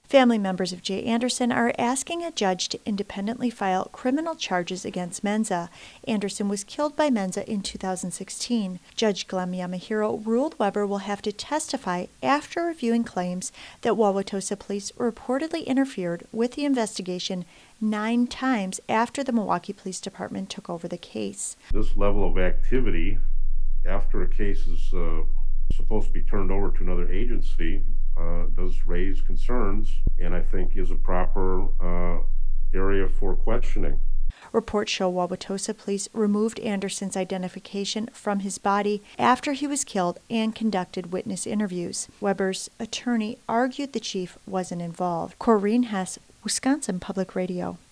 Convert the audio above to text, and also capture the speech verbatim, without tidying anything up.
Family members of Jay Anderson are asking a judge to independently file criminal charges against Menza. Anderson was killed by Menza in two thousand sixteen. Judge Glenn Yamahiro ruled Weber will have to testify after reviewing claims that Wauwatosa police reportedly interfered with the investigation nine times after the Milwaukee Police Department took over the case. This level of activity after a case is uh, supposed to be turned over to another agency uh, does raise concerns, and I think is a proper uh, area for questioning. Reports show Wauwatosa police removed Anderson's identification from his body after he was killed and conducted witness interviews. Weber's attorney argued the chief wasn't involved. Corrine Hess, Wisconsin Public Radio.